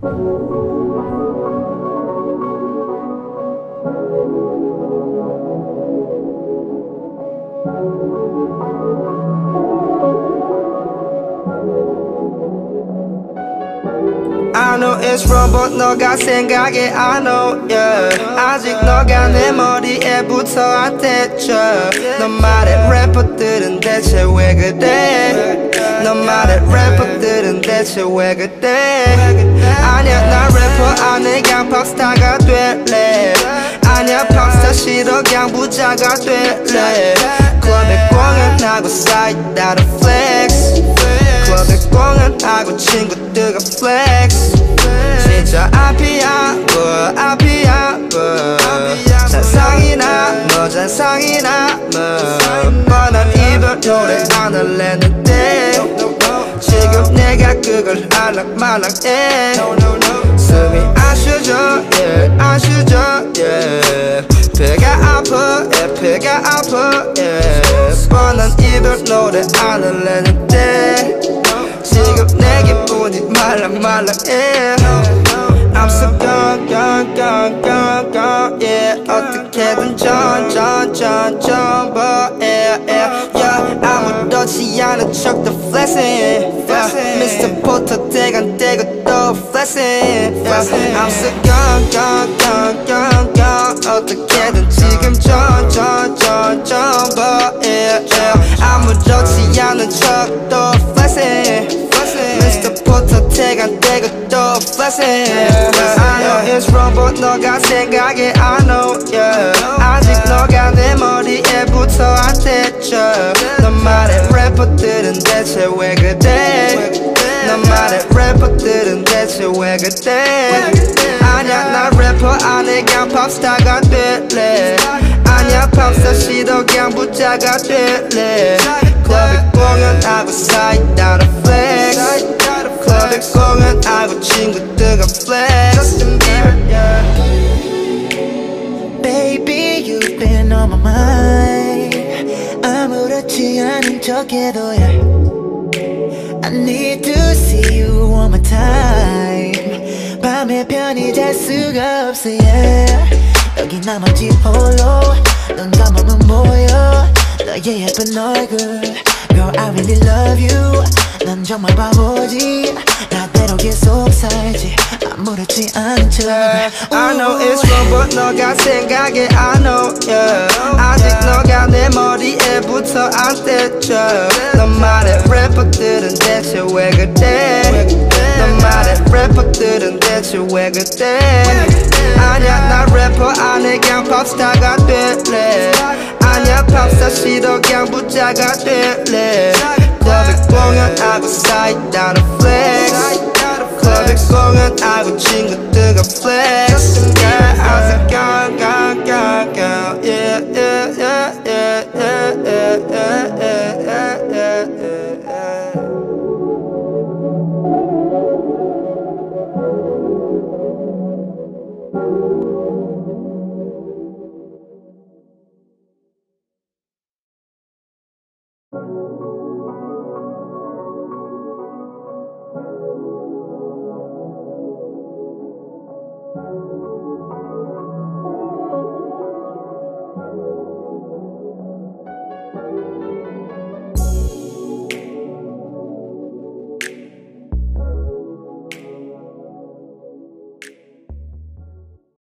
I know it's wrong but 너가 생각해 I know yeah 아직 너가 내 머리에 붙어 안 떼쳐 너 말해 래퍼들은 대체 왜 그래 너 말해 래퍼들은 대체 왜 그래 아니야 나 래퍼 아니 그냥 팝스타가 될래 아니야 팝스타 싫어 그냥 부자가 될래 클럽에 공연하고 사이드 따라 플렉스 클럽에 공연하고 친구들과 플렉스 진짜 앞이야 뭐 앞이야 뭐 잔상이나 뭐 잔상이나 뭐 뻔한 이별 노래 안 할랬는데 지금 내가 그걸 알락말락해 숨이 안 쉬어져 yeah 안 쉬어져 yeah 배가 아파 yeah 배가 아파 yeah 뻔한 이별 노래 안 할랬는데 지금 내 기분이 말랑말랑해 I'm so gone, gone, gone, gone, gone, yeah 어떻게든 전, yeah, yeah, yeah 아무렇지 않은 척 더 flexing, yeah Mr. 포터 대간대고 또 flexing, yeah I'm so gone, gone, gone, gone, gone 어떻게든 지금 전, yeah, yeah 아무렇지 않은 척 또 flexing Mr. 포터 대간대고 또 flexing I know it's wrong but 너가 생각해 I know yeah 아직 너가 내 머리에 붙어 안 떼쳐 너 말해 래퍼들은 대체 왜 그래 너 말해 래퍼들은 대체 왜 그래 아니야 나 래퍼 아니 그냥 팝스타가 될래 아니야 팝스타 싫어 그냥 부자가 될래 클럽에 공연하고 사이드 따라 플렉스 클럽에 공연하고 친구들과 플렉스 Baby you've been on my mind 아무렇지 않은 척해도 yeah I need to see you one more time 밤에 편히 잘 수가 없어 yeah 여기 나머지 홀로 눈 감으면 보여 너의 예쁜 얼굴 Girl I really love you 난 정말 바보지 나대로 계속 살지 아무렇지 않은 척 I know it's wrong but 너가 생각해 I know yeah 아직 너가 내 머리에 붙어 안 떼쳐 너 말해 래퍼들은 대체 왜 그래 너 말해 래퍼들은 대체 왜 그래 아니야 나 래퍼 아니 그냥 팝스타가 될래 아니야 팝스타 싫어 그냥 부자가 될래 클럽에 공연하고 사이드 따라 플렉스 클럽에 공연하고 친구들과 플렉스 Yeah, how's it going, going, going, going Yeah, yeah, yeah, yeah, yeah, yeah, yeah, yeah, yeah, yeah.